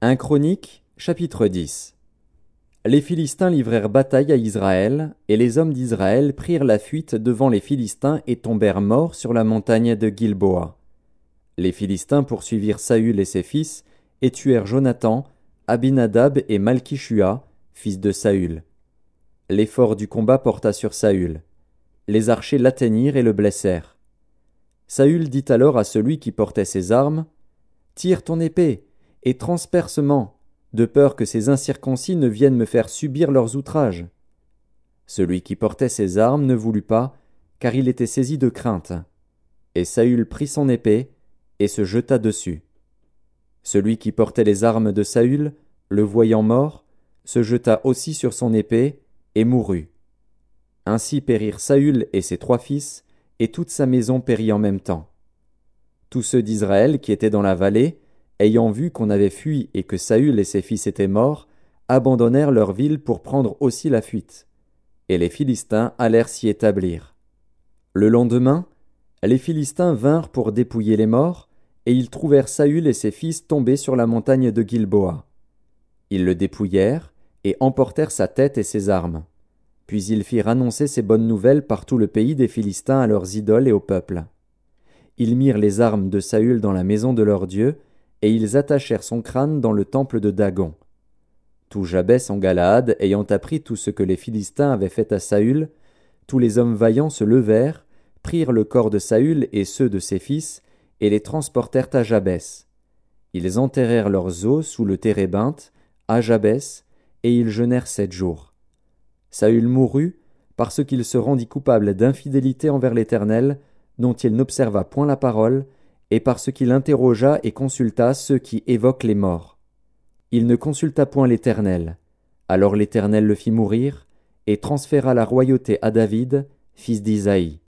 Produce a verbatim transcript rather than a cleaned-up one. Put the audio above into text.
un Chronique, chapitre dix. Les Philistins livrèrent bataille à Israël, et les hommes d'Israël prirent la fuite devant les Philistins et tombèrent morts sur la montagne de Gilboa. Les Philistins poursuivirent Saül et ses fils, et tuèrent Jonathan, Abinadab et Malchishua, fils de Saül. L'effort du combat porta sur Saül. Les archers l'atteignirent et le blessèrent. Saül dit alors à celui qui portait ses armes, « Tire ton épée, et transpercement, de peur que ces incirconcis ne viennent me faire subir leurs outrages. » Celui qui portait ses armes ne voulut pas, car il était saisi de crainte. Et Saül prit son épée, et se jeta dessus. Celui qui portait les armes de Saül, le voyant mort, se jeta aussi sur son épée, et mourut. Ainsi périrent Saül et ses trois fils, et toute sa maison périt en même temps. Tous ceux d'Israël qui étaient dans la vallée, ayant vu qu'on avait fui et que Saül et ses fils étaient morts, abandonnèrent leur ville pour prendre aussi la fuite. Et les Philistins allèrent s'y établir. Le lendemain, les Philistins vinrent pour dépouiller les morts, et ils trouvèrent Saül et ses fils tombés sur la montagne de Gilboa. Ils le dépouillèrent, et emportèrent sa tête et ses armes. Puis ils firent annoncer ces bonnes nouvelles par tout le pays des Philistins à leurs idoles et au peuple. Ils mirent les armes de Saül dans la maison de leur Dieu, et ils attachèrent son crâne dans le temple de Dagon. Tout Jabès en Galaad ayant appris tout ce que les Philistins avaient fait à Saül, tous les hommes vaillants se levèrent, prirent le corps de Saül et ceux de ses fils, et les transportèrent à Jabès. Ils enterrèrent leurs os sous le térébinthe, à Jabès, et ils jeûnèrent sept jours. Saül mourut, parce qu'il se rendit coupable d'infidélité envers l'Éternel, dont il n'observa point la parole, et parce qu'il interrogea et consulta ceux qui évoquent les morts. Il ne consulta point l'Éternel. Alors l'Éternel le fit mourir, et transféra la royauté à David, fils d'Isaïe.